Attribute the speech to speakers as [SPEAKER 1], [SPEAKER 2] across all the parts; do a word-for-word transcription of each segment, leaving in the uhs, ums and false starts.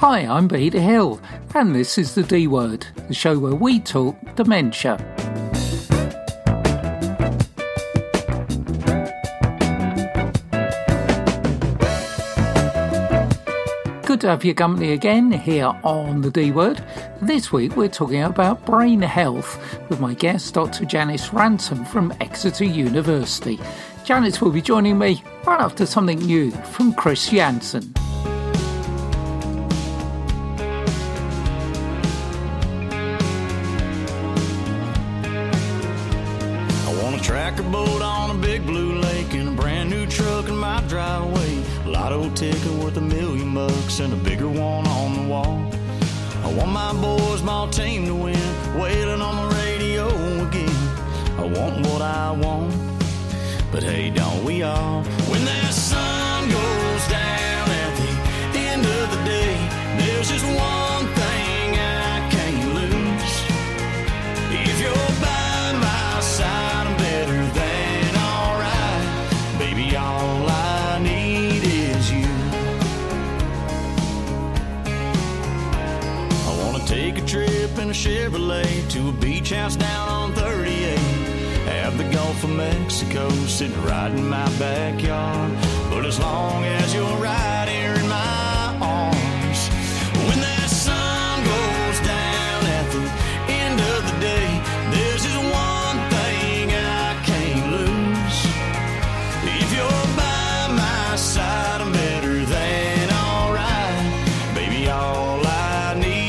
[SPEAKER 1] Hi, I'm Peter Hill, and this is The D Word, the show where we talk dementia. Good to have your company again here on The D Word. This week we're talking about brain health with my guest, Doctor Janice Ransom from Exeter University. Janice will be joining me right after something new from Chris Jansen.
[SPEAKER 2] Tractor boat on a big blue lake and a brand new truck in my driveway. A lotto ticket worth a million bucks and a bigger one on the wall. I want my boys, my team to win, wailing on the radio again. I want what I want, but hey, don't we all? When that sun goes down at the end of the day, there's just one thing I can't lose. If you're by my side, take a trip in a Chevrolet to a beach house down on thirty-eight. Have the Gulf of Mexico sitting right in my backyard. But as long as you're right here in my arms, when that sun goes down at the end of the day, there's just one thing I can't lose. If you're by my side, I'm better than alright. Baby, all I need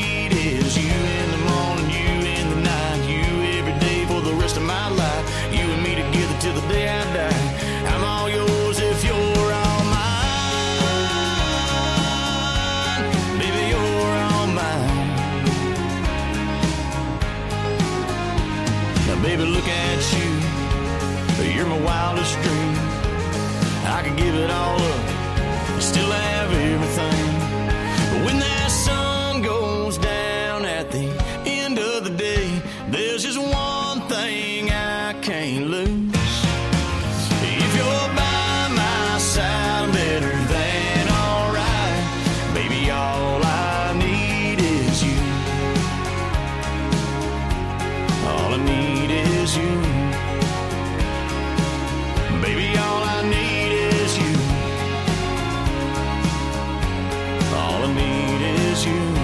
[SPEAKER 2] till the day I die. I'm all yours if you're all mine. Baby, you're all mine. Now, baby, look at you. You're my wildest dream. I could give it all up and still have everything. But when that sun goes down at the end of the day, there's just one thing I can't lose. I'm better than alright. Baby, all I need is you. All I need is you. Baby, all I need is you. All I need is you.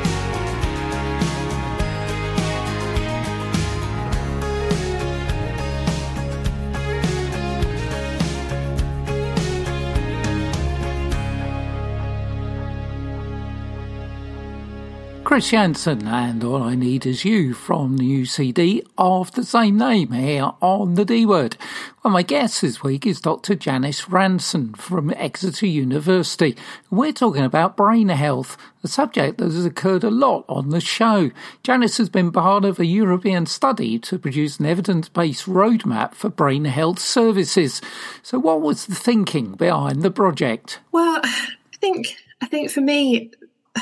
[SPEAKER 1] Chris Jansen and All I Need Is You from the new C D of the same name here on The D Word. Well, my guest this week is Doctor Janice Ransom from Exeter University. We're talking about brain health, a subject that has occurred a lot on the show. Janice has been part of a European study to produce an evidence-based roadmap for brain health services. So what was the thinking behind the project?
[SPEAKER 3] Well, I think I think for me,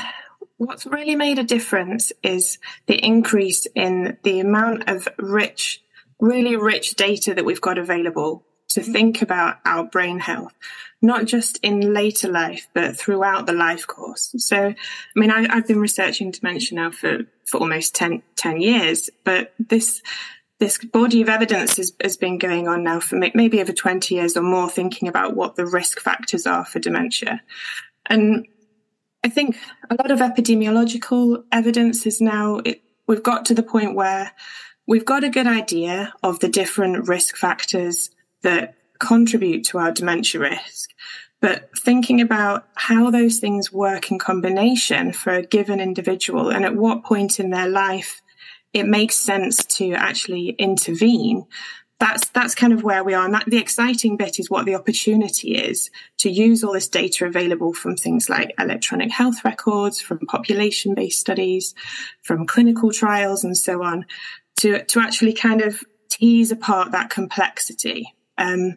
[SPEAKER 3] what's really made a difference is the increase in the amount of rich, really rich data that we've got available to think about our brain health, not just in later life, but throughout the life course. So, I mean, I, I've been researching dementia now for, for almost ten, ten years, but this this body of evidence has, has been going on now for maybe over twenty years or more, thinking about what the risk factors are for dementia. And I think a lot of epidemiological evidence is now, it, we've got to the point where we've got a good idea of the different risk factors that contribute to our dementia risk. But thinking about how those things work in combination for a given individual and at what point in their life it makes sense to actually intervene, That's that's kind of where we are. And that, the exciting bit is what the opportunity is to use all this data available from things like electronic health records, from population-based studies, from clinical trials and so on, to, to actually kind of tease apart that complexity. Um,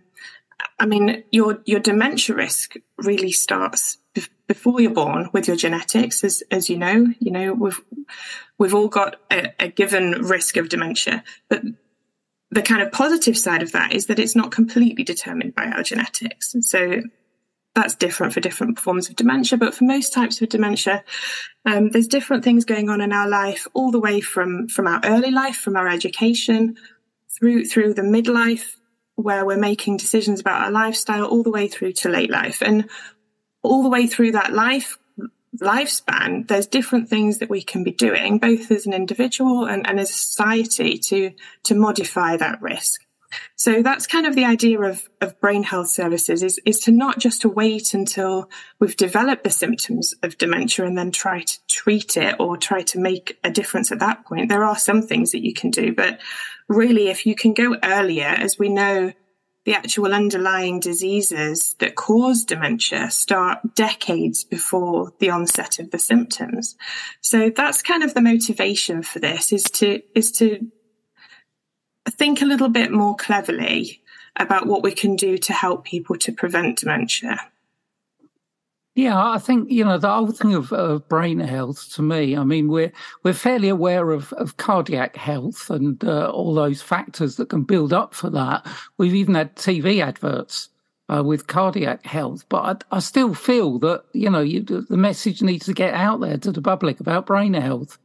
[SPEAKER 3] I mean, your your dementia risk really starts be- before you're born with your genetics, as as you know. You know, we've we've all got a, a given risk of dementia, but the kind of positive side of that is that it's not completely determined by our genetics. So that's different for different forms of dementia, but for most types of dementia, um, there's different things going on in our life, all the way from, from our early life, from our education, through through the midlife, where we're making decisions about our lifestyle, all the way through to late life. And all the way through that life lifespan, there's different things that we can be doing, both as an individual and, and as a society, to to modify that risk. So that's kind of the idea of, of brain health services, is, is to not just to wait until we've developed the symptoms of dementia and then try to treat it or try to make a difference at that point. There are some things that you can do, but really, if you can go earlier, as we know, the actual underlying diseases that cause dementia start decades before the onset of the symptoms. So that's kind of the motivation for this, is to, is to think a little bit more cleverly about what we can do to help people to prevent dementia.
[SPEAKER 1] Yeah, I think, you know, the whole thing of, of brain health, to me, I mean, we're we're fairly aware of, of cardiac health and uh, all those factors that can build up for that. We've even had T V adverts uh, with cardiac health, but I, I still feel that, you know, you, the message needs to get out there to the public about brain health.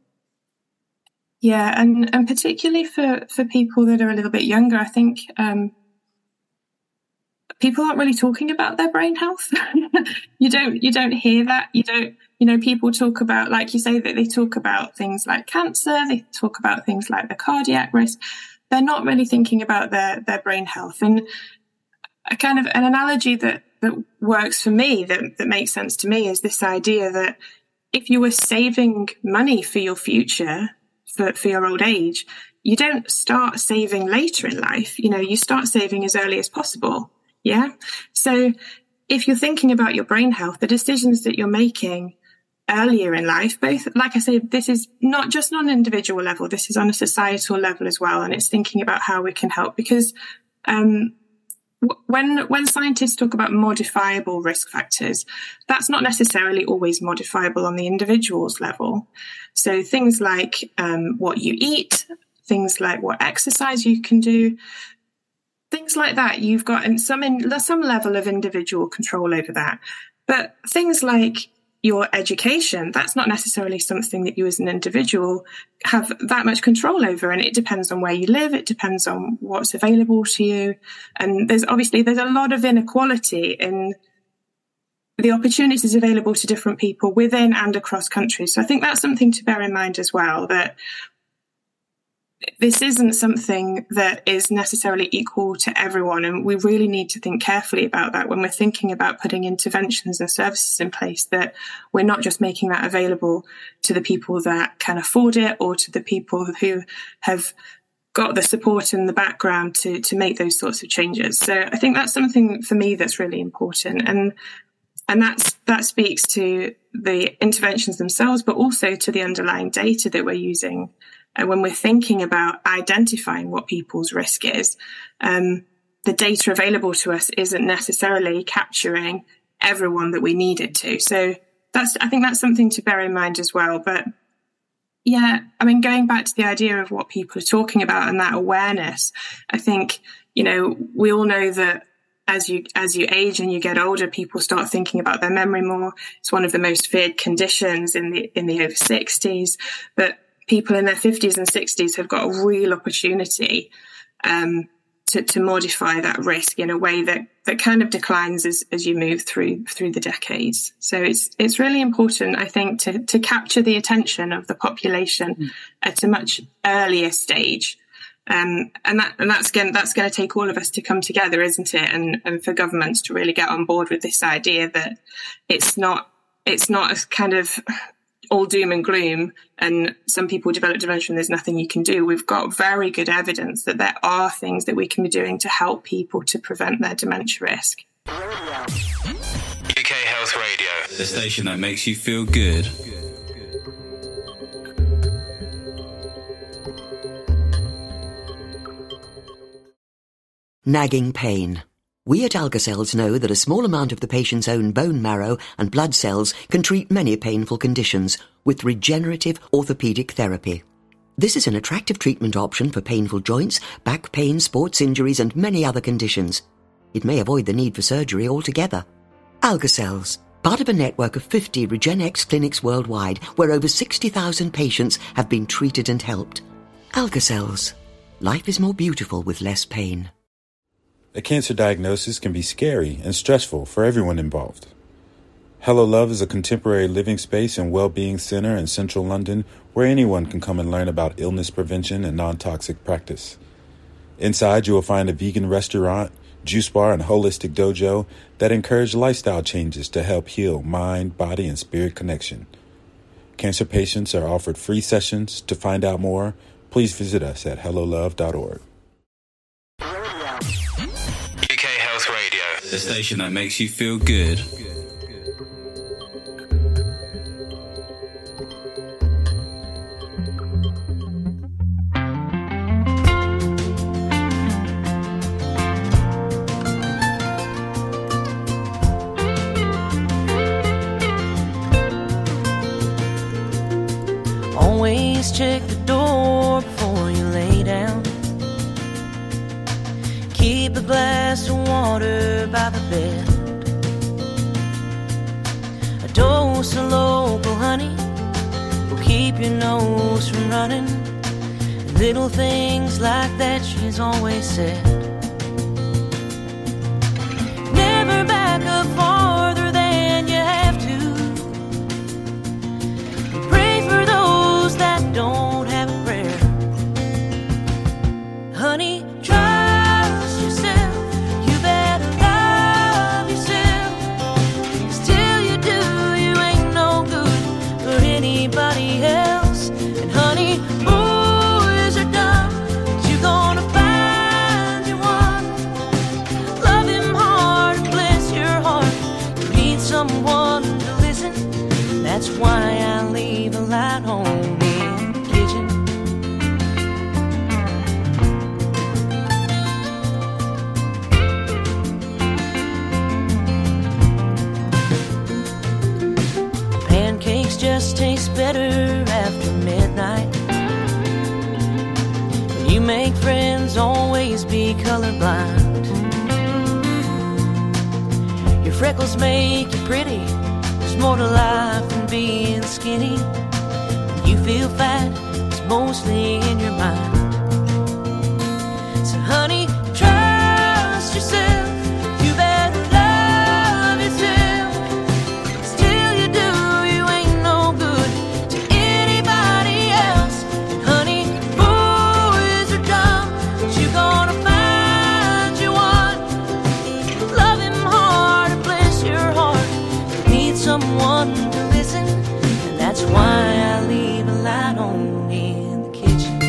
[SPEAKER 3] Yeah, and, and particularly for, for people that are a little bit younger, I think um, people aren't really talking about their brain health. you don't you don't hear that. You don't, you know, people talk about, like you say, that they talk about things like cancer, they talk about things like the cardiac risk. They're not really thinking about their, their brain health. And a kind of an analogy that, that works for me, that, that makes sense to me, is this idea that if you were saving money for your future, For, for your old age, you don't start saving later in life. You know, you start saving as early as possible. Yeah. So if you're thinking about your brain health, the decisions that you're making earlier in life, both, like I say, this is not just on an individual level, this is on a societal level as well. And it's thinking about how we can help, because um, when when scientists talk about modifiable risk factors, that's not necessarily always modifiable on the individual's level. So things like um, what you eat, things like what exercise you can do, things like that, you've got some in, some level of individual control over that. But things like your education, that's not necessarily something that you as an individual have that much control over. And it depends on where you live. It depends on what's available to you. And there's obviously, there's a lot of inequality in the opportunities available to different people within and across countries. So I think that's something to bear in mind as well, that this isn't something that is necessarily equal to everyone. And we really need to think carefully about that when we're thinking about putting interventions and services in place, that we're not just making that available to the people that can afford it or to the people who have got the support in the background to, to make those sorts of changes. So I think that's something for me that's really important. And And that's, that speaks to the interventions themselves, but also to the underlying data that we're using. And when we're thinking about identifying what people's risk is, um, the data available to us isn't necessarily capturing everyone that we need it to. So that's, I think that's something to bear in mind as well. But yeah, I mean, going back to the idea of what people are talking about and that awareness, I think, you know, we all know that As you as you age and you get older, people start thinking about their memory more. It's one of the most feared conditions in the in the over sixties. But people in their fifties and sixties have got a real opportunity um, to, to modify that risk in a way that, that kind of declines as, as you move through through the decades. So it's it's really important, I think, to to capture the attention of the population mm. at a much earlier stage. Um, and that, and that's going, that's going to take all of us to come together, isn't it? And, and for governments to really get on board with this idea that it's not, it's not a kind of all doom and gloom. And some people develop dementia and there's nothing you can do. We've got very good evidence that there are things that we can be doing to help people to prevent their dementia risk.
[SPEAKER 4] U K Health Radio, the station that makes you feel good.
[SPEAKER 5] Nagging pain. We at Algacells know that a small amount of the patient's own bone marrow and blood cells can treat many painful conditions with regenerative orthopedic therapy. This is an attractive treatment option for painful joints, back pain, sports injuries and many other conditions. It may avoid the need for surgery altogether. Algacells, part of a network of fifty Regenex clinics worldwide where over sixty thousand patients have been treated and helped. Algacells. Life is more beautiful with less pain.
[SPEAKER 6] A cancer diagnosis can be scary and stressful for everyone involved. Hello Love is a contemporary living space and well-being center in central London where anyone can come and learn about illness prevention and non-toxic practice. Inside, you will find a vegan restaurant, juice bar, and holistic dojo that encourage lifestyle changes to help heal mind, body, and spirit connection. Cancer patients are offered free sessions. To find out more, please visit us at hello love dot org.
[SPEAKER 4] U K Health Radio, the station that makes you feel good.
[SPEAKER 7] Always check the door before you lay down. Keep a glass of water by the bed. A dose of local honey will keep your nose from running. Little things like that she's always said. Never back up farther than you have to. Pray for those that don't have a prayer. Honey, trust yourself. You better love yourself. 'Cause till you do, you ain't no good for anybody else. And honey, boys are dumb, but you gonna find you one. Love him hard and bless your heart. You need someone to listen. That's why I leave a light on in the kitchen. Pancakes just taste better after midnight. When you make friends, always be colorblind. Your freckles make you pretty. There's more to life than being skinny. When you feel fat, it's mostly in your mind. So honey, trust yourself. You better love yourself. 'Cause till you do, you ain't no good to anybody else. And honey, boys are dumb, but you gonna find you one. Love him hard and bless your heart. You need someone to listen, and that's why I leave a light on in the kitchen.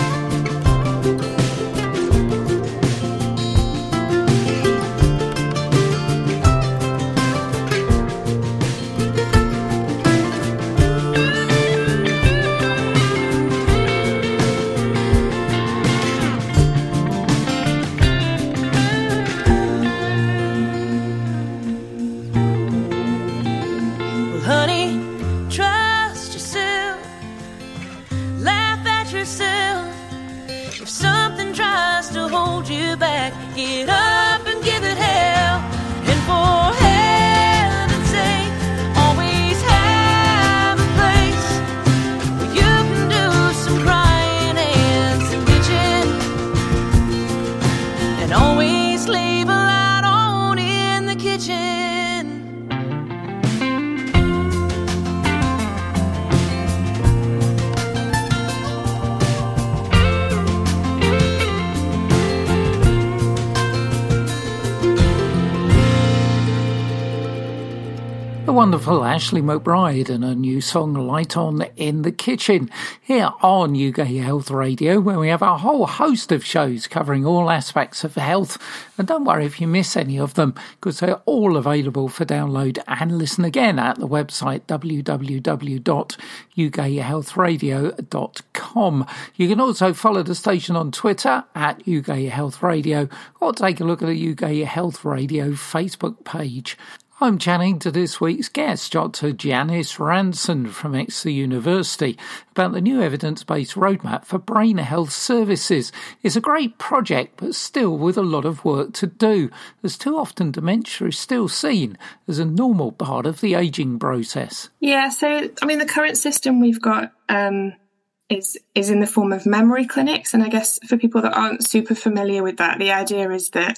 [SPEAKER 7] Well, honey, trust yourself. Laugh at yourself. If something tries to hold you back, get up and give it hell. And for heaven's sake, always have a place where you can do some crying and some bitching. And always leave a light on in the kitchen.
[SPEAKER 1] The wonderful Ashley McBride and her new song Light On in the Kitchen here on U K Health Radio, where we have a whole host of shows covering all aspects of health. And don't worry if you miss any of them, because they're all available for download and listen again at the website w w w dot u k health radio dot com. You can also follow the station on Twitter at U K Health Radio, or take a look at the U K Health Radio Facebook page. I'm chatting to this week's guest, Doctor Janice Ranson from Exeter University, about the new evidence-based roadmap for brain health services. It's a great project, but still with a lot of work to do, as too often dementia is still seen as a normal part of the ageing process.
[SPEAKER 3] Yeah, so, I mean, the current system we've got um, is is in the form of memory clinics, and I guess for people that aren't super familiar with that, the idea is that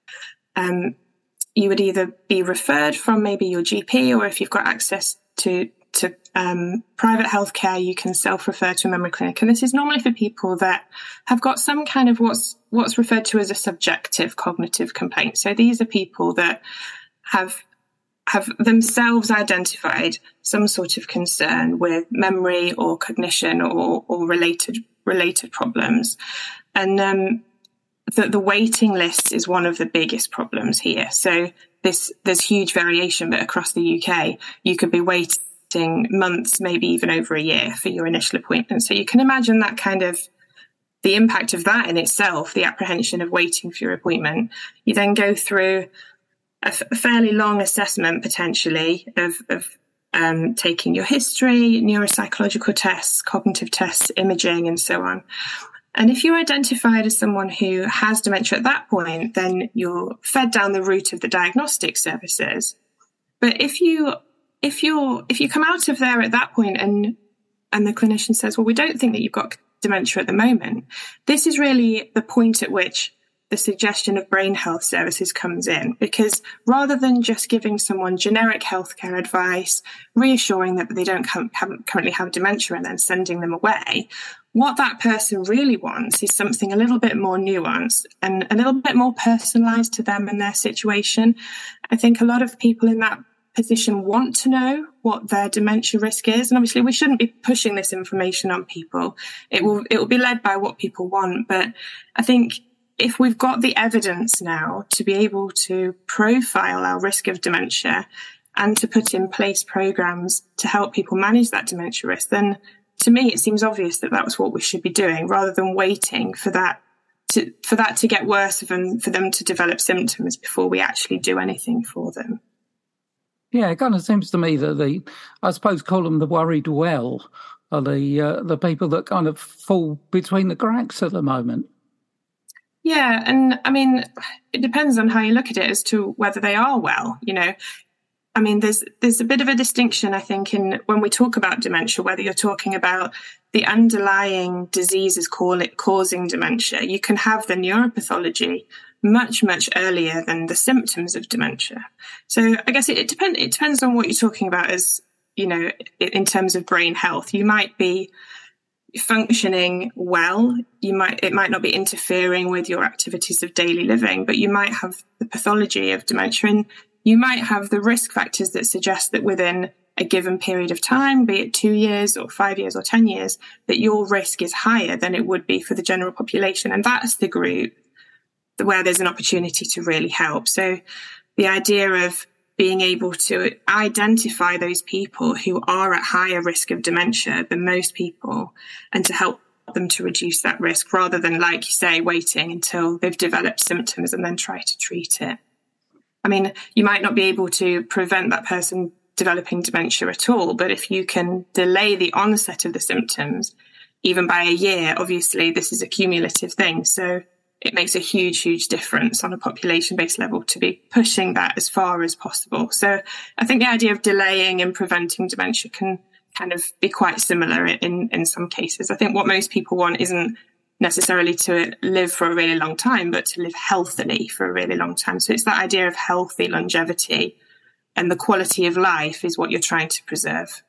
[SPEAKER 3] um, you would either be referred from maybe your G P, or if you've got access to to um, private healthcare, you can self-refer to a memory clinic. And this is normally for people that have got some kind of what's what's referred to as a subjective cognitive complaint. So these are people that have have themselves identified some sort of concern with memory or cognition or, or related related problems, and um, The, the waiting list is one of the biggest problems here. So this there's huge variation, but across the U K, you could be waiting months, maybe even over a year for your initial appointment. So you can imagine that kind of the impact of that in itself, the apprehension of waiting for your appointment. You then go through a, f- a fairly long assessment, potentially, of, of um, taking your history, neuropsychological tests, cognitive tests, imaging, and so on. And if you're identified as someone who has dementia at that point, then you're fed down the route of the diagnostic services. But if you if you're if you come out of there at that point and and the clinician says, well, we don't think that you've got dementia at the moment, this is really the point at which the suggestion of brain health services comes in, because rather than just giving someone generic healthcare advice, reassuring that they don't have, haven't currently have dementia and then sending them away, what that person really wants is something a little bit more nuanced and a little bit more personalised to them and their situation. I think a lot of people in that position want to know what their dementia risk is, and obviously we shouldn't be pushing this information on people. It will it will be led by what people want, but I think if we've got the evidence now to be able to profile our risk of dementia and to put in place programs to help people manage that dementia risk, then to me, it seems obvious that that's what we should be doing, rather than waiting for that to for that to get worse and for them to develop symptoms before we actually do anything for them.
[SPEAKER 1] Yeah, it kind of seems to me that the, I suppose, call them the worried well, are the uh, the people that kind of fall between the cracks at the moment.
[SPEAKER 3] Yeah, and I mean, it depends on how you look at it as to whether they are well, you know. I mean, there's there's a bit of a distinction, I think, in when we talk about dementia, whether you're talking about the underlying diseases call it causing dementia. You can have the neuropathology much, much earlier than the symptoms of dementia. So I guess it, it, depend, it depends on what you're talking about as, you know, in terms of brain health. You might be functioning well, you might it might not be interfering with your activities of daily living, but you might have the pathology of dementia, and you might have the risk factors that suggest that within a given period of time, be it two years or five years or ten years, that your risk is higher than it would be for the general population. And that's the group where there's an opportunity to really help. So the idea of being able to identify those people who are at higher risk of dementia than most people, and to help them to reduce that risk, rather than, like you say, waiting until they've developed symptoms and then try to treat it. I mean, you might not be able to prevent that person developing dementia at all, but if you can delay the onset of the symptoms, even by a year, obviously this is a cumulative thing. So it makes a huge, huge difference on a population-based level to be pushing that as far as possible. So I think the idea of delaying and preventing dementia can kind of be quite similar in, in some cases. I think what most people want isn't necessarily to live for a really long time, but to live healthily for a really long time. So it's that idea of healthy longevity, and the quality of life is what you're trying to preserve.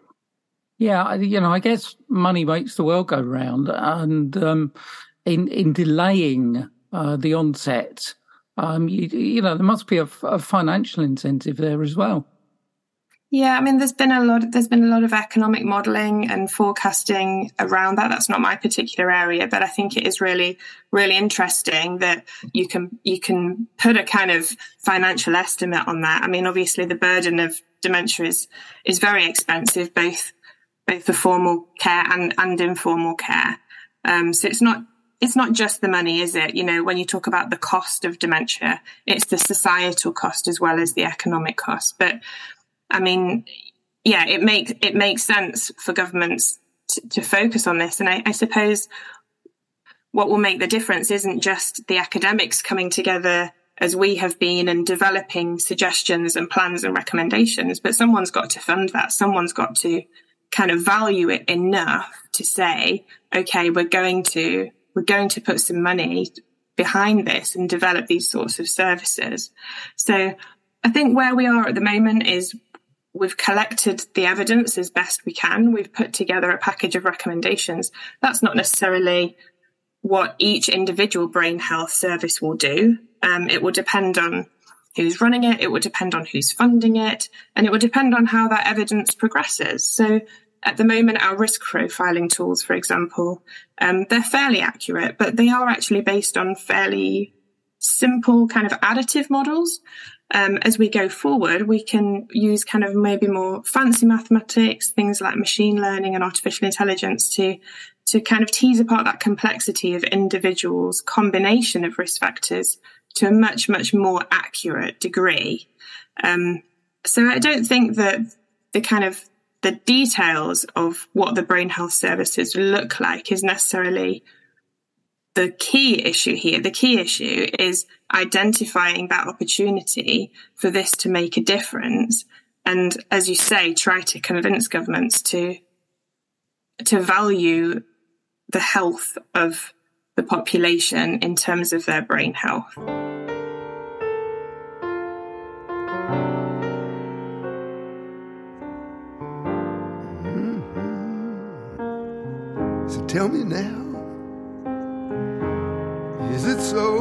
[SPEAKER 1] Yeah, you know, I guess money makes the world go round, and um, in in delaying uh, the onset, um, you, you know, there must be a, a financial incentive there as well.
[SPEAKER 3] Yeah, I mean, there's been a lot. There's been a lot of economic modelling and forecasting around that. That's not my particular area, but I think it is really, really interesting that you can you can put a kind of financial estimate on that. I mean, obviously, the burden of dementia is is very expensive, both both the formal care and, and informal care. Um, so it's not it's not just the money, is it? You know, when you talk about the cost of dementia, it's the societal cost as well as the economic cost. But I mean, yeah, it makes it makes sense for governments to, to focus on this. And I, I suppose what will make the difference isn't just the academics coming together as we have been and developing suggestions and plans and recommendations, but someone's got to fund that. Someone's got to kind of value it enough to say, okay, we're going to we're going to put some money behind this and develop these sorts of services. So I think where we are at the moment is we've collected the evidence as best we can. We've put together a package of recommendations. That's not necessarily what each individual brain health service will do. Um, it will depend on who's running it. It will depend on who's funding it. And it will depend on how that evidence progresses. So at the moment, our risk profiling tools, for example, um, they're fairly accurate, but they are actually based on fairly simple kind of additive models. Um, as we go forward, we can use kind of maybe more fancy mathematics, things like machine learning and artificial intelligence to to kind of tease apart that complexity of individuals' combination of risk factors to a much, much more accurate degree. Um, so I don't think that the kind of the details of what the brain health services look like is necessarily the key issue here. The key issue is identifying that opportunity for this to make a difference. And as you say, try to convince governments to, to value the health of the population in terms of their brain health.
[SPEAKER 8] Mm-hmm. So tell me now, is it so?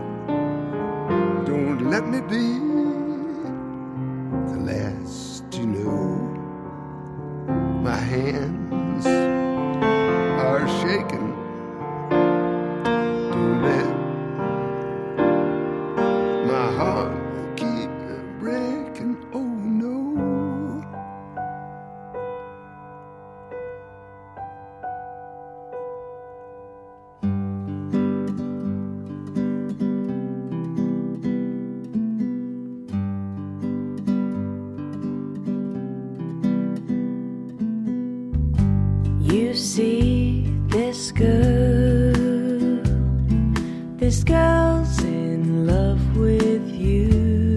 [SPEAKER 8] Don't let me be the last to know. My hands are shaking. Don't let my heart keep breaking. Oh no.
[SPEAKER 7] You see this girl, this girl's in love with you.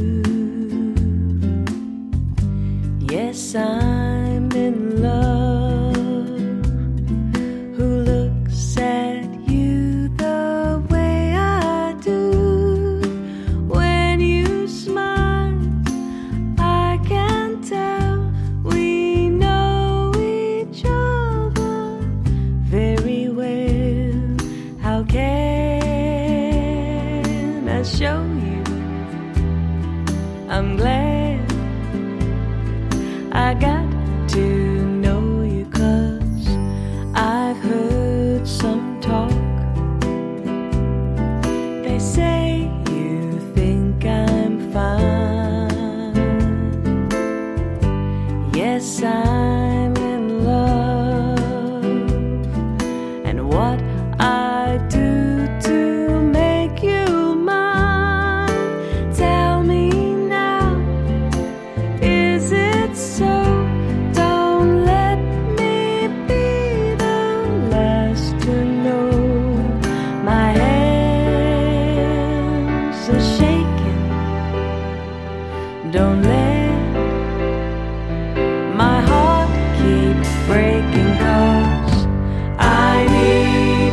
[SPEAKER 7] Yes, I'm in love. Who looks at you the way I do? When you smile, I can tell we know each other very well. How can I show you? I'm glad I got to know you, 'cause I've heard some talk. They say you think I'm fine. Yes, I'm in love. And what I do to make you mine, tell me now, is it so? Don't let me be the last to know. My hands are shaking. Don't let my heart keep breaking, 'cause I need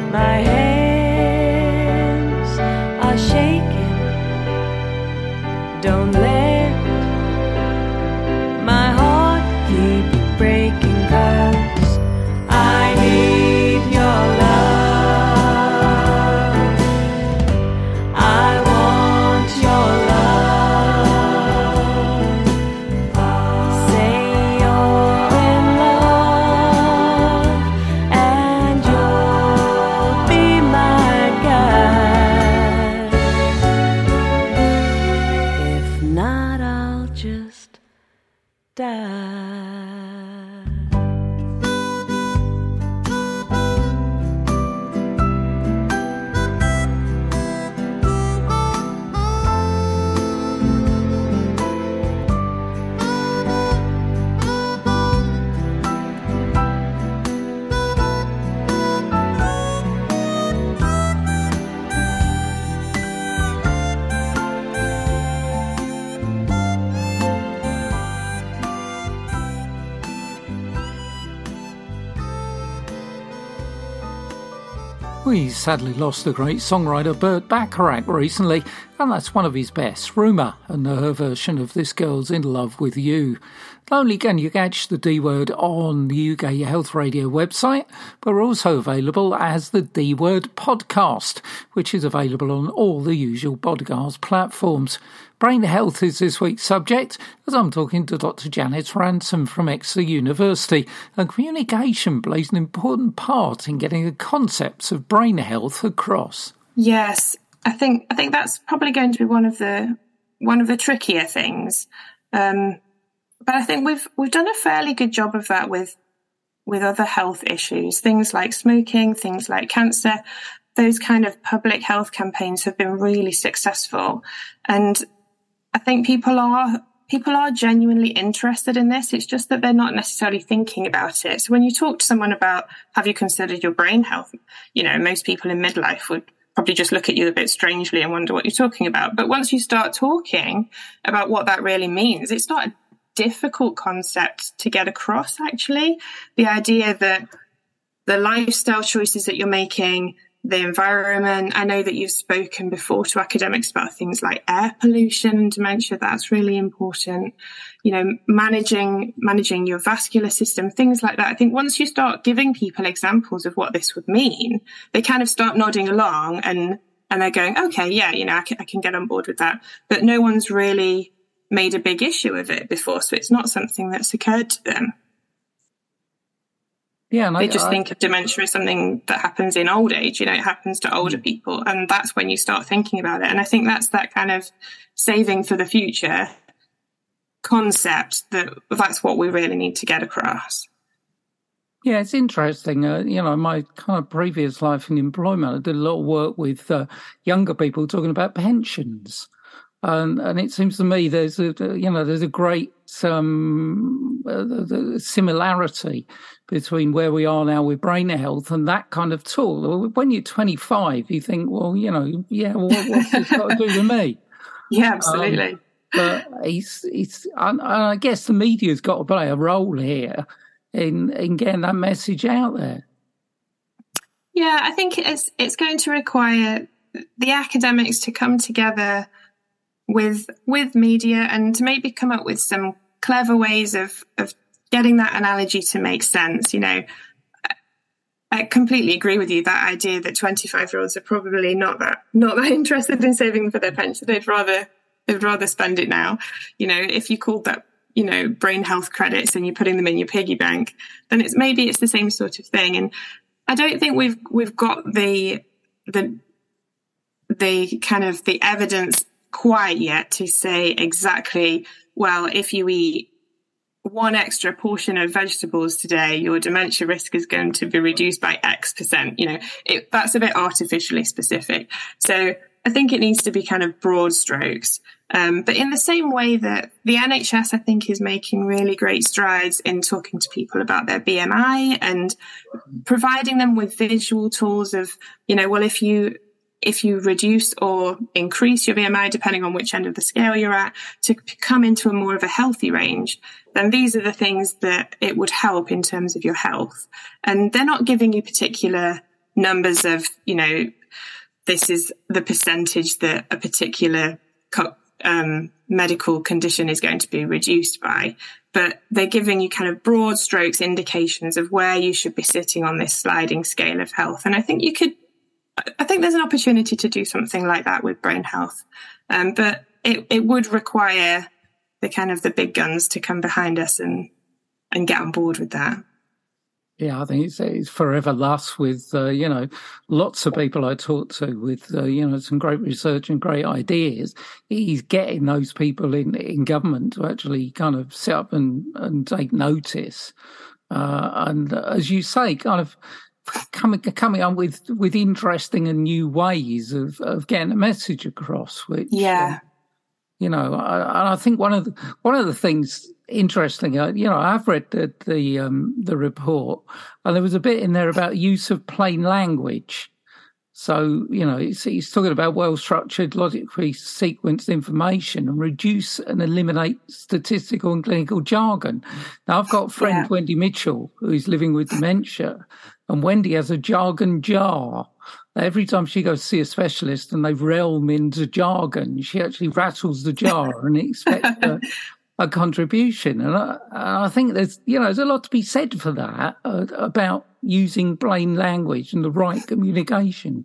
[SPEAKER 7] My hands are shaking. Don't let my heart keep breaking, 'cause I need your love. I want your love. Say you're in love and you'll be my guide. If not, I'll just die.
[SPEAKER 1] We sadly lost the great songwriter Burt Bacharach recently, and that's one of his best, Rumour, and her version of This Girl's in Love with You. Not only can you catch the D Word on the U K Health Radio website, but we're also available as the D Word podcast, which is available on all the usual podcast platforms. Brain health is this week's subject, as I'm talking to Doctor Janice Ransom from Exeter University, and communication plays an important part in getting the concepts of brain health across.
[SPEAKER 3] Yes, I think I think that's probably going to be one of the one of the trickier things. Um, but I think we've we've done a fairly good job of that with with other health issues, things like smoking, things like cancer. Those kind of public health campaigns have been really successful, and I think people are people are genuinely interested in this. It's just that they're not necessarily thinking about it. So when you talk to someone about, have you considered your brain health? You know, most people in midlife would probably just look at you a bit strangely and wonder what you're talking about. But once you start talking about what that really means, it's not a difficult concept to get across, actually. The idea that the lifestyle choices that you're making, the environment. I know that you've spoken before to academics about things like air pollution and dementia. That's really important. You know, managing, managing your vascular system, things like that. I think once you start giving people examples of what this would mean, they kind of start nodding along and, and they're going, okay, yeah, you know, I can, I can get on board with that. But no one's really made a big issue of it before. So it's not something that's occurred to them.
[SPEAKER 1] Yeah, and
[SPEAKER 3] they
[SPEAKER 1] I
[SPEAKER 3] just
[SPEAKER 1] I,
[SPEAKER 3] think of dementia as something that happens in old age. You know, it happens to older people, and that's when you start thinking about it. And I think that's that kind of saving for the future concept that that's what we really need to get across.
[SPEAKER 1] Yeah, it's interesting. Uh, you know, my kind of previous life in employment, I did a lot of work with uh, younger people talking about pensions. And, and it seems to me there's a, you know, there's a great um, uh, similarity between where we are now with brain health and that kind of tool. When you're twenty-five, you think, well, you know, yeah, well, what's this got to do with me?
[SPEAKER 3] Yeah, absolutely.
[SPEAKER 1] Um, but it's, it's, and I guess the media's got to play a role here in, in getting that message out there.
[SPEAKER 3] Yeah, I think it's it's going to require the academics to come together with with media and to maybe come up with some clever ways of, of getting that analogy to make sense. You know, I completely agree with you, that idea that twenty-five-year-olds are probably not that not that interested in saving for their pension. They'd rather they'd rather spend it now. You know, if you called that, you know, brain health credits and you're putting them in your piggy bank, then it's maybe it's the same sort of thing. And I don't think we've we've got the the the kind of the evidence quite yet to say exactly, well, if you eat one extra portion of vegetables today, your dementia risk is going to be reduced by X percent. You know, it, that's a bit artificially specific. So I think it needs to be kind of broad strokes. Um, but in the same way that the N H S, I think, is making really great strides in talking to people about their B M I and providing them with visual tools of, you know, well, if you if you reduce or increase your B M I, depending on which end of the scale you're at, to come into a more of a healthy range, then these are the things that it would help in terms of your health. And they're not giving you particular numbers of, you know, this is the percentage that a particular co- um, medical condition is going to be reduced by. But they're giving you kind of broad strokes indications of where you should be sitting on this sliding scale of health. And I think you could, I think there's an opportunity to do something like that with brain health. Um, but it, it would require the kind of the big guns to come behind us and, and get on board with that.
[SPEAKER 1] Yeah, I think it's, it's forever thus with, uh, you know, lots of people I talk to with, uh, you know, some great research and great ideas. He's getting those people in, in government to actually kind of sit up and, and take notice. Uh, and as you say, kind of coming, coming up with, with interesting and new ways of, of getting a message across, which,
[SPEAKER 3] yeah.
[SPEAKER 1] Uh, you know, I, I think one of the, one of the things interesting, you know, I've read the the, um, the report, and there was a bit in there about use of plain language. So, you know, he's, he's talking about well-structured, logically sequenced information and reduce and eliminate statistical and clinical jargon. Now, I've got a friend, yeah. Wendy Mitchell, who's living with dementia, and Wendy has a jargon jar. Every time she goes to see a specialist and they realm into jargon, she actually rattles the jar and expects a, a contribution. And I, I think there's, you know, there's a lot to be said for that, uh, about using plain language and the right communication.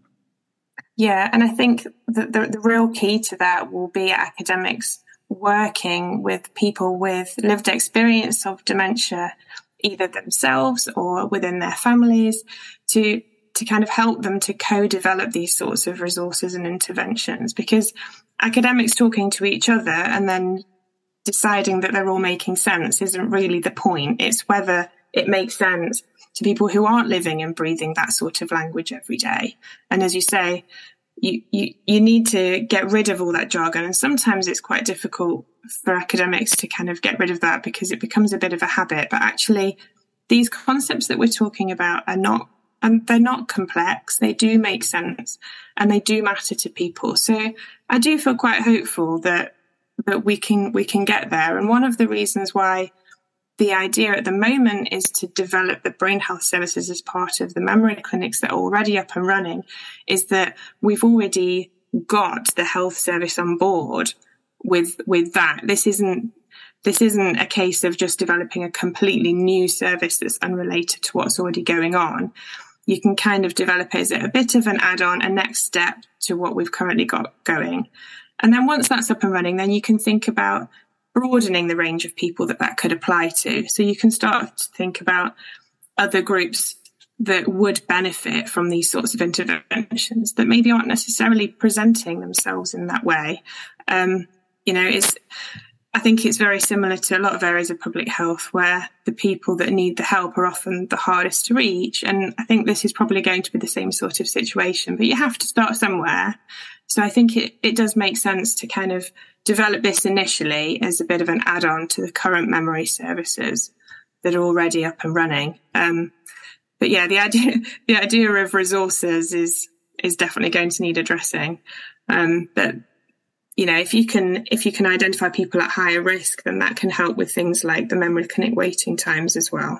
[SPEAKER 3] Yeah, and I think that the, the real key to that will be academics working with people with lived experience of dementia, either themselves or within their families, to to kind of help them to co-develop these sorts of resources and interventions, because academics talking to each other and then deciding that they're all making sense isn't really the point. It's whether it makes sense to people who aren't living and breathing that sort of language every day. And as you say, you, you, you need to get rid of all that jargon. And sometimes it's quite difficult for academics to kind of get rid of that because it becomes a bit of a habit. But actually, these concepts that we're talking about are not, and they're not complex. They do make sense and they do matter to people. So I do feel quite hopeful that that we can we can get there. And one of the reasons why the idea at the moment is to develop the brain health services as part of the memory clinics that are already up and running is that we've already got the health service on board with with that. This isn't This isn't a case of just developing a completely new service that's unrelated to what's already going on. You can kind of develop it as a bit of an add-on, a next step to what we've currently got going. And then once that's up and running, then you can think about broadening the range of people that that could apply to. So you can start to think about other groups that would benefit from these sorts of interventions that maybe aren't necessarily presenting themselves in that way. Um, you know, it's... I think it's very similar to a lot of areas of public health where the people that need the help are often the hardest to reach. And I think this is probably going to be the same sort of situation, but you have to start somewhere. So I think it, it does make sense to kind of develop this initially as a bit of an add-on to the current memory services that are already up and running. Um, but yeah, the idea, the idea of resources is, is definitely going to need addressing. Um, but You know, if you can if you can identify people at higher risk, then that can help with things like the memory clinic waiting times as well.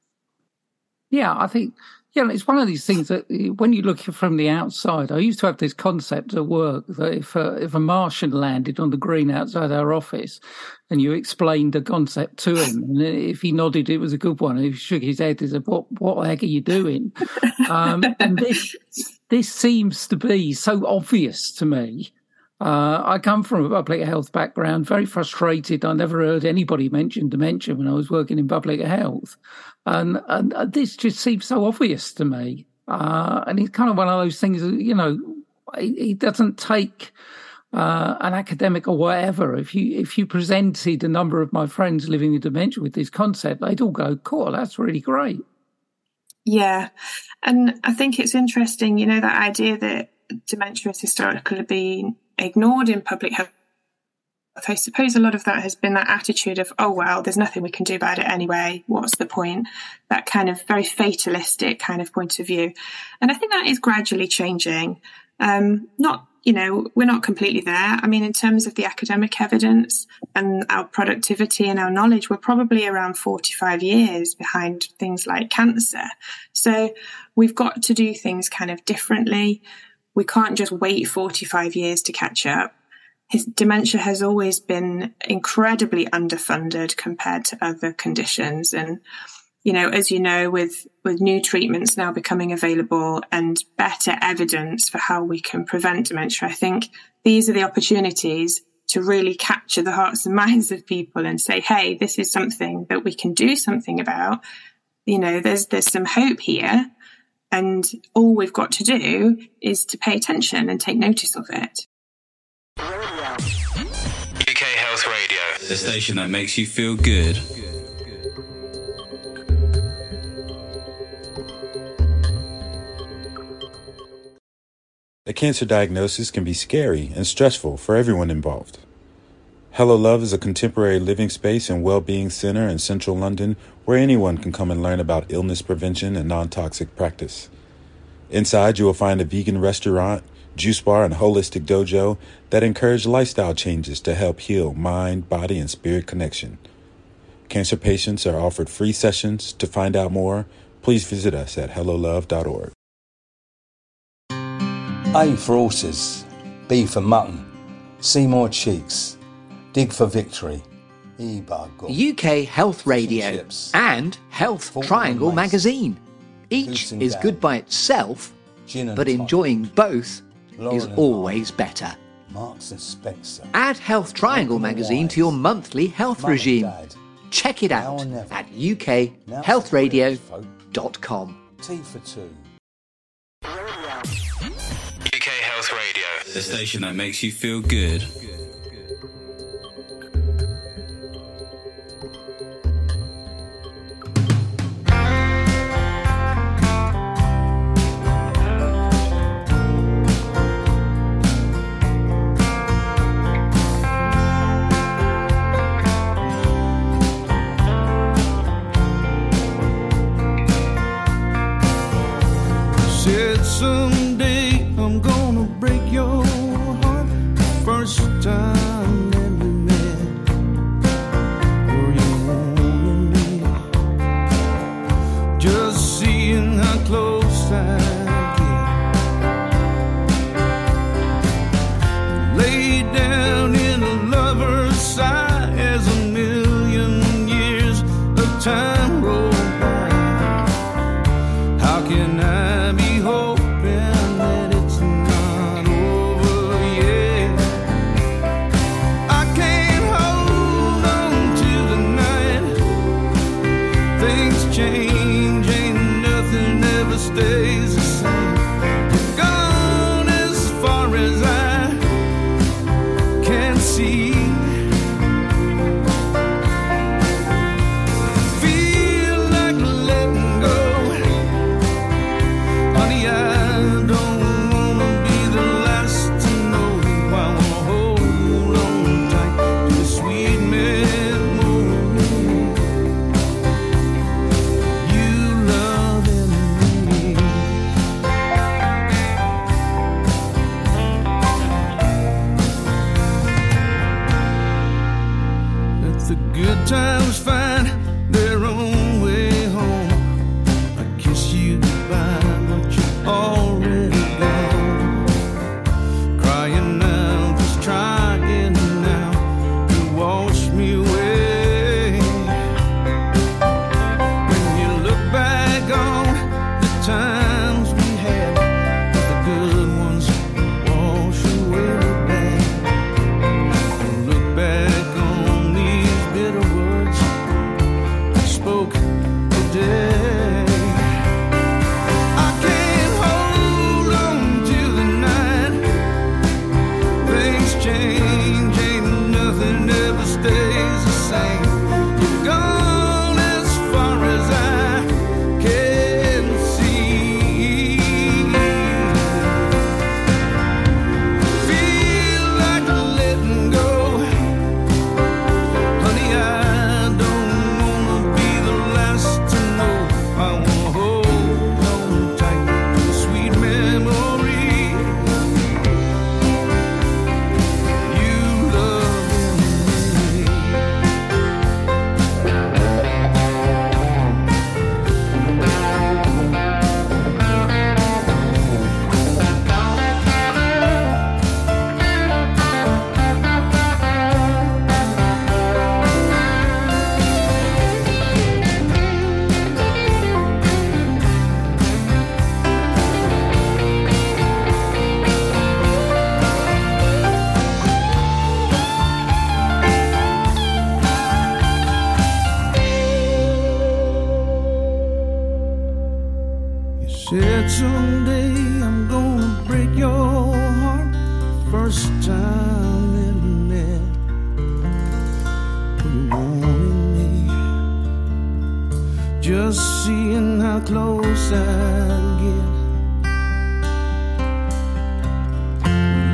[SPEAKER 1] Yeah, I think, you know, it's one of these things that when you look from the outside, I used to have this concept at work that if a, if a Martian landed on the green outside our office and you explained the concept to him, and if he nodded, it was a good one. And if he shook his head, he said, what, what the heck are you doing? um, and this, this seems to be so obvious to me. Uh, I come from a public health background, very frustrated. I never heard anybody mention dementia when I was working in public health. And, and this just seems so obvious to me. Uh, and it's kind of one of those things, you know, it, it doesn't take uh, an academic or whatever. If you if you presented a number of my friends living with dementia with this concept, they'd all go, cool, that's really great.
[SPEAKER 3] Yeah. And I think it's interesting, you know, that idea that dementia has historically been ignored in public health. I suppose a lot of that has been that attitude of, oh, well, there's nothing we can do about it anyway. What's the point? That kind of very fatalistic kind of point of view. And I think that is gradually changing. Um, not you know, we're not completely there. I mean, in terms of the academic evidence and our productivity and our knowledge, we're probably around forty-five years behind things like cancer. So we've got to do things kind of differently. We can't just wait forty-five years to catch up. His dementia has always been incredibly underfunded compared to other conditions. And, you know, as you know, with, with new treatments now becoming available and better evidence for how we can prevent dementia, I think these are the opportunities to really capture the hearts and minds of people and say, hey, this is something that we can do something about. You know, there's there's some hope here. And all we've got to do is to pay attention and take notice of it.
[SPEAKER 4] U K Health Radio, the station that makes you feel good.
[SPEAKER 6] A cancer diagnosis can be scary and stressful for everyone involved. Hello Love is a contemporary living space and well-being center in central London where anyone can come and learn about illness prevention and non-toxic practice. Inside, you will find a vegan restaurant, juice bar, and holistic dojo that encourage lifestyle changes to help heal mind, body, and spirit connection. Cancer patients are offered free sessions. To find out more, please visit us at hello love dot org.
[SPEAKER 9] A for horses, B for mutton, C more cheeks, dig for victory, E by God.
[SPEAKER 10] U K Health Radio
[SPEAKER 9] chips,
[SPEAKER 10] and Health
[SPEAKER 9] Fortnum
[SPEAKER 10] Triangle
[SPEAKER 9] Mason,
[SPEAKER 10] magazine. Each
[SPEAKER 9] Goose and
[SPEAKER 10] is
[SPEAKER 9] Gab,
[SPEAKER 10] good by itself,
[SPEAKER 9] Gin and
[SPEAKER 10] but
[SPEAKER 9] tonic,
[SPEAKER 10] enjoying both
[SPEAKER 9] Laurel
[SPEAKER 10] is
[SPEAKER 9] and
[SPEAKER 10] always better.
[SPEAKER 9] Marks and Spencer.
[SPEAKER 10] Add Health Triangle
[SPEAKER 9] Malcolm and
[SPEAKER 10] magazine
[SPEAKER 9] Wise,
[SPEAKER 10] to your monthly health
[SPEAKER 9] Mum and
[SPEAKER 10] regime.
[SPEAKER 9] Dad,
[SPEAKER 10] Check it
[SPEAKER 9] Now
[SPEAKER 10] out
[SPEAKER 9] or never.
[SPEAKER 10] at u k
[SPEAKER 9] Now
[SPEAKER 10] health
[SPEAKER 9] for
[SPEAKER 10] radio
[SPEAKER 9] British folk.
[SPEAKER 10] dot com.
[SPEAKER 9] T for two.
[SPEAKER 4] U K Health Radio, the station that makes you feel good.
[SPEAKER 8] Said someday I'm gonna break your heart. First time that we met, were you wanting me? Just seeing how close I get. Lay down in a lover's sigh as a million years of time roll by. How can I be hoping that it's not over yet?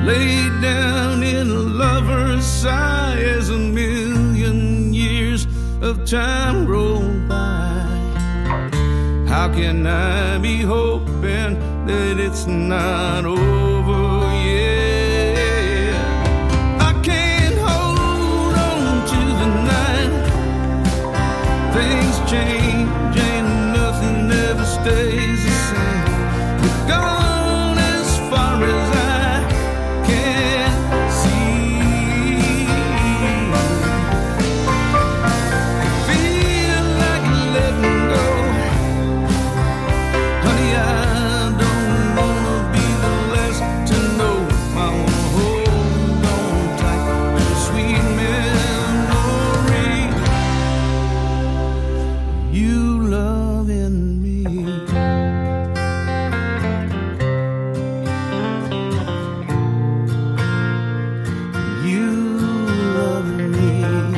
[SPEAKER 8] laid down in a lover's sigh as a million years of time roll by. How can I be hoping that it's not over yet? I can't hold on to the night. Things change and nothing ever stays the same. We're gone as far as I can see. Feel like letting go. Honey, I don't wanna be the last to know. I wanna hold on tight to a sweet memory. You loving me. You loving me.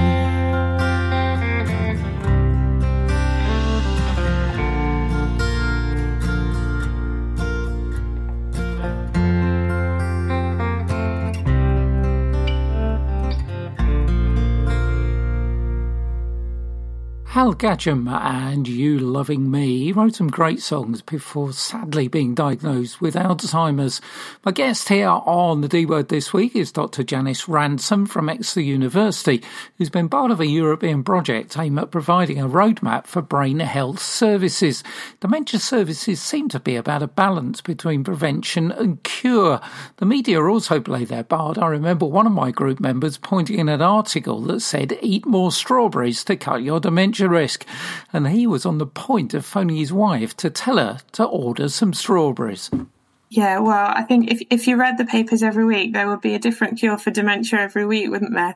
[SPEAKER 1] Hal Gadgem and You Loving Me. He wrote some great songs before sadly being diagnosed with Alzheimer's. My guest here on the D Word this week is Doctor Janice Ransom from Exeter University, who's been part of a European project aimed at providing a roadmap for brain health services. Dementia services seem to be about a balance between prevention and cure. The media also play their part. I remember one of my group members pointing in an article that said, eat more strawberries to cut your dementia risk, and he was on the point of phoning his wife to tell her to order some strawberries.
[SPEAKER 3] Yeah, well, I think if if you read the papers every week, there would be a different cure for dementia every week, wouldn't there?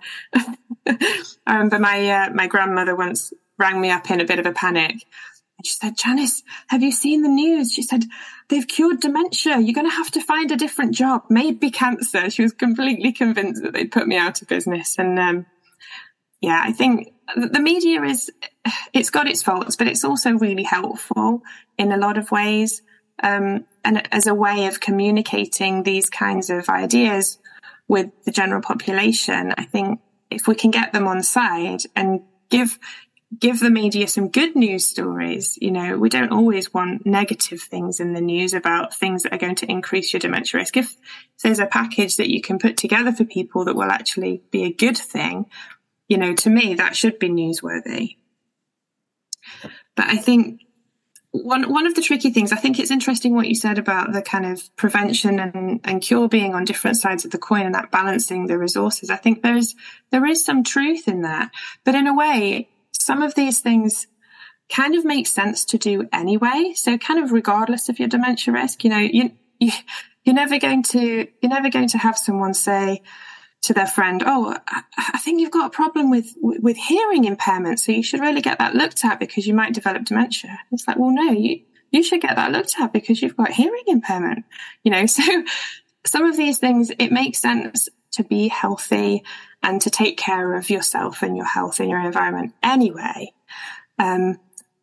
[SPEAKER 3] I remember my uh, my grandmother once rang me up in a bit of a panic. And she said, Janice, have you seen the news? She said, they've cured dementia. You're going to have to find a different job, maybe cancer. She was completely convinced that they'd put me out of business. And um, yeah, I think the media is, it's got its faults, but it's also really helpful in a lot of ways. Um, and as a way of communicating these kinds of ideas with the general population, I think if we can get them on side and give give the media some good news stories, you know, we don't always want negative things in the news about things that are going to increase your dementia risk. If there's a package that you can put together for people that will actually be a good thing, you know, to me, that should be newsworthy. But I think one one of the tricky things, I think it's interesting what you said about the kind of prevention and, and cure being on different sides of the coin and that balancing the resources. I think there's there is some truth in that. But in a way, some of these things kind of make sense to do anyway. So kind of regardless of your dementia risk, you know, you, you you're never going to you're never going to have someone say to their friend, oh, I, I think you've got a problem with, with hearing impairment, so you should really get that looked at because you might develop dementia. It's like, well, no, you, you should get that looked at because you've got hearing impairment, you know. So some of these things, it makes sense to be healthy and to take care of yourself and your health and your environment anyway. Um,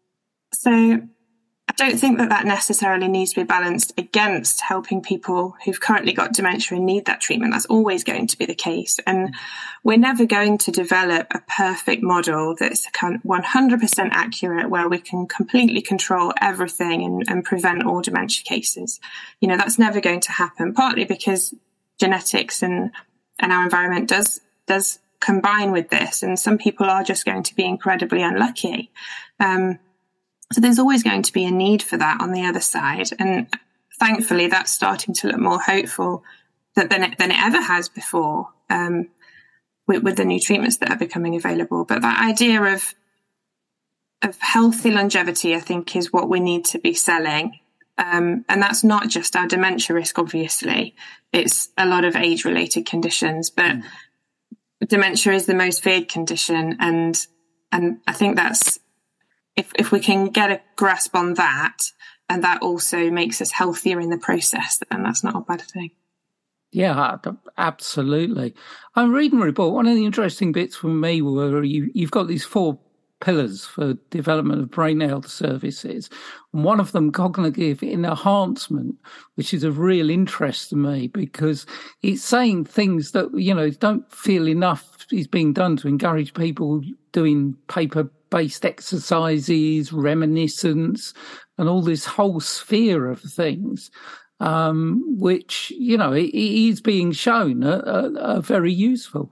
[SPEAKER 3] so I don't think that that necessarily needs to be balanced against helping people who've currently got dementia and need that treatment. That's always going to be the case. And we're never going to develop a perfect model that's one hundred percent accurate where we can completely control everything and, and prevent all dementia cases. You know, that's never going to happen, partly because genetics and, and our environment does, does combine with this. And some people are just going to be incredibly unlucky. Um, So there's always going to be a need for that on the other side. And thankfully, that's starting to look more hopeful than it, than it ever has before um, with, with the new treatments that are becoming available. But that idea of of healthy longevity, I think, is what we need to be selling. Um, and that's not just our dementia risk, obviously. It's a lot of age-related conditions. But mm. dementia is the most feared condition. And and I think that's If if we can get a grasp on that, and that also makes us healthier in the process, then that's not a bad thing.
[SPEAKER 1] Yeah, absolutely. I'm reading a report. One of the interesting bits for me were you, you've got these four pillars for development of brain health services. And one of them, cognitive enhancement, which is of real interest to me because it's saying things that, you know, don't feel enough is being done to encourage people doing paper-based exercises, reminiscence, and all this whole sphere of things, um, which, you know, it, it is being shown are, are, are very useful.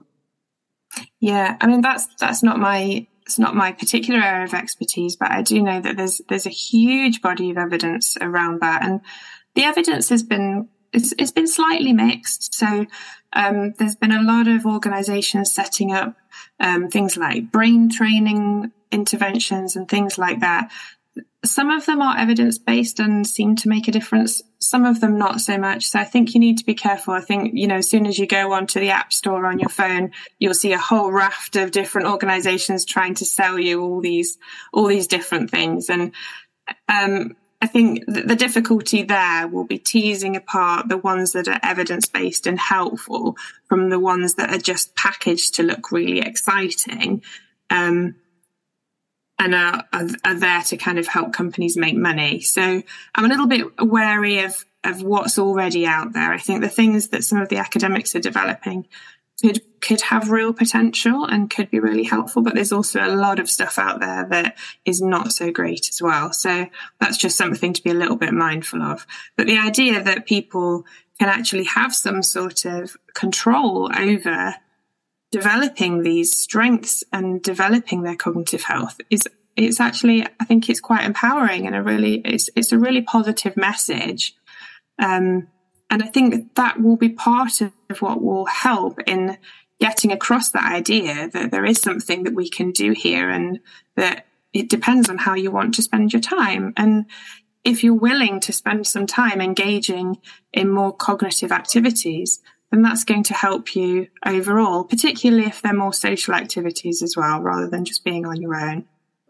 [SPEAKER 3] Yeah, I mean, that's that's not my it's not my particular area of expertise, but I do know that there's there's a huge body of evidence around that, and the evidence has been it's, it's been slightly mixed. So um, there's been a lot of organisations setting up um, things like brain training interventions and things like that. Some of them are evidence-based and seem to make a difference. Some of them not so much. So I think you need to be careful. I think, you know, as soon as you go onto the App Store on your phone, you'll see a whole raft of different organizations trying to sell you all these, all these different things. And um, I think th- the difficulty there will be teasing apart the ones that are evidence-based and helpful from the ones that are just packaged to look really exciting. Um, and are, are, are there to kind of help companies make money. So I'm a little bit wary of, of what's already out there. I think the things that some of the academics are developing could could have real potential and could be really helpful, but there's also a lot of stuff out there that is not so great as well. So that's just something to be a little bit mindful of. But the idea that people can actually have some sort of control over developing these strengths and developing their cognitive health is it's actually, I think it's quite empowering and a really, it's, it's a really positive message. Um, and I think that will be part of what will help in getting across that idea that there is something that we can do here and that it depends on how you want to spend your time. And if you're willing to spend some time engaging in more cognitive activities, then that's going to help you overall, particularly if they're more social activities as well, rather than just being on your own.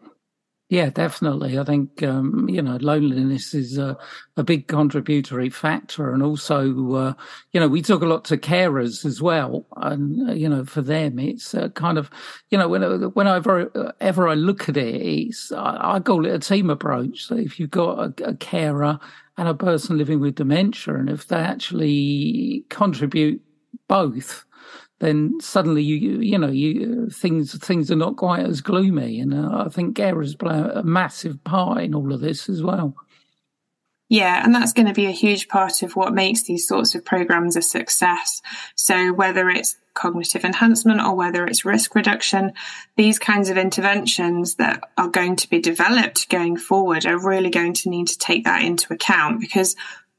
[SPEAKER 1] Yeah, definitely. I think, um, you know, loneliness is a, a big contributory factor. And also, uh, you know, we talk a lot to carers as well. And, uh, you know, for them, it's uh, kind of, you know, when, whenever ever I look at it, it's, I, I call it a team approach. So if you've got a, a carer and a person living with dementia, and if they actually contribute both, then suddenly you you know you things things are not quite as gloomy, and uh, I think carers play a massive part in all of this as well.
[SPEAKER 3] Yeah, and that's going to be a huge part of what makes these sorts of programs a success. So whether it's cognitive enhancement or whether it's risk reduction, these kinds of interventions that are going to be developed going forward are really going to need to take that into account, because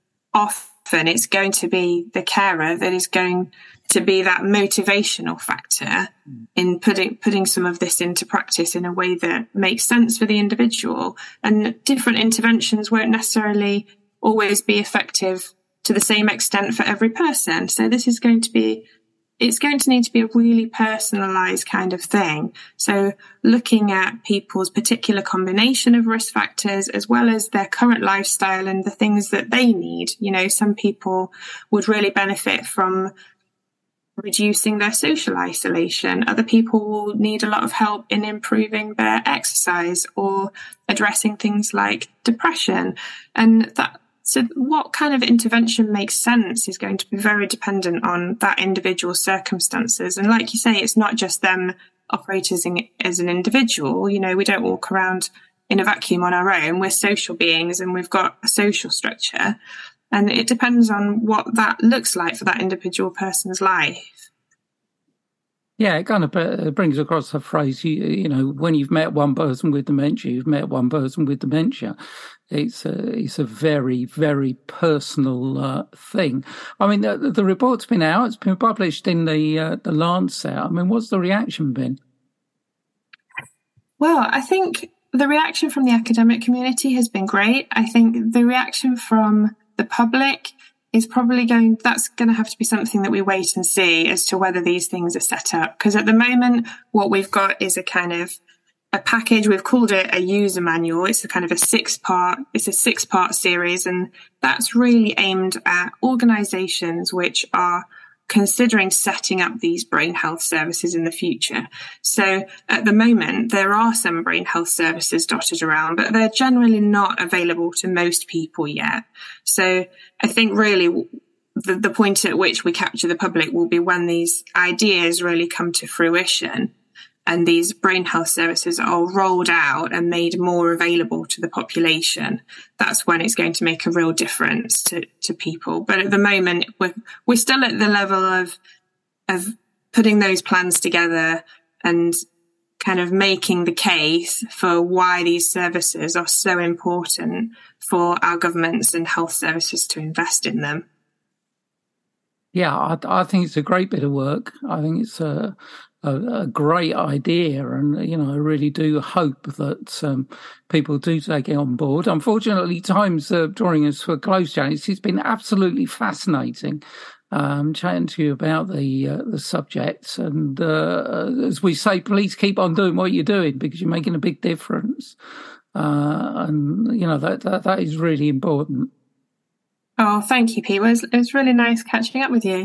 [SPEAKER 3] often it's going to be the carer that is going to be that motivational factor in putting putting some of this into practice in a way that makes sense for the individual. And different interventions won't necessarily always be effective to the same extent for every person. So this is going to be, it's going to need to be a really personalized kind of thing. So looking at people's particular combination of risk factors, as well as their current lifestyle and the things that they need. You know, some people would really benefit from reducing their social isolation. Other people will need a lot of help in improving their exercise or addressing things like depression. And that, so what kind of intervention makes sense is going to be very dependent on that individual's circumstances. And like you say, it's not just them operating as an individual. You know, we don't walk around in a vacuum on our own. We're social beings and we've got a social structure. And it depends on what that looks like for that individual person's life.
[SPEAKER 1] Yeah, it kind of brings across the phrase, you, you know, when you've met one person with dementia, you've met one person with dementia. It's a, it's a very, very personal uh, thing. I mean, the, the report's been out. It's been published in the, uh, the Lancet. I mean, what's the reaction been?
[SPEAKER 3] Well, I think the reaction from the academic community has been great. I think the reaction from the public is probably going, that's going to have to be something that we wait and see as to whether these things are set up. Because at the moment, what we've got is a kind of a package. We've called it a user manual. It's a kind of a six part, it's a six part series. And that's really aimed at organizations which are considering setting up these brain health services in the future. So at the moment, there are some brain health services dotted around, but they're generally not available to most people yet. So I think really the, the point at which we capture the public will be when these ideas really come to fruition and these brain health services are rolled out and made more available to the population. That's when it's going to make a real difference to, to people. But at the moment, we're, we're still at the level of, of putting those plans together and kind of making the case for why these services are so important for our governments and health services to invest in them.
[SPEAKER 1] Yeah, I, I think it's a great bit of work. I think it's a, a, a great idea, and you know, I really do hope that um, people do take it on board. Unfortunately, time's uh, drawing us to a close, Janice. It's been absolutely fascinating um, chatting to you about the uh, the subject, and uh, as we say, please keep on doing what you're doing because you're making a big difference, uh, and you know that, that that is really important.
[SPEAKER 3] Oh, thank you, Pete. It was, it was really nice catching up with you.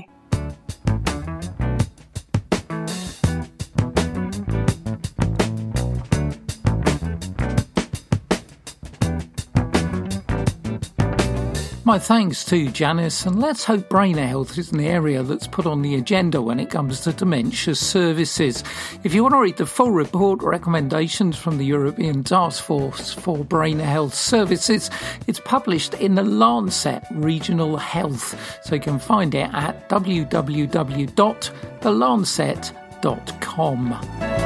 [SPEAKER 1] My thanks to Janice, and let's hope brain health is an area that's put on the agenda when it comes to dementia services. If you want to read the full report, recommendations from the European Task Force for Brain Health Services, it's published in the Lancet Regional Health, so you can find it at w w w dot the lancet dot com.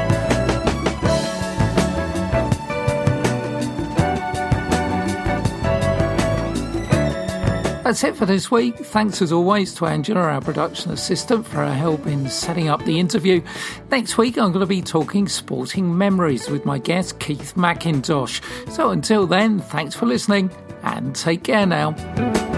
[SPEAKER 1] That's it for this week. Thanks as always to Angela, our production assistant, for her help in setting up the interview. Next week I'm going to be talking sporting memories with my guest Keith McIntosh. So until then, thanks for listening and take care now.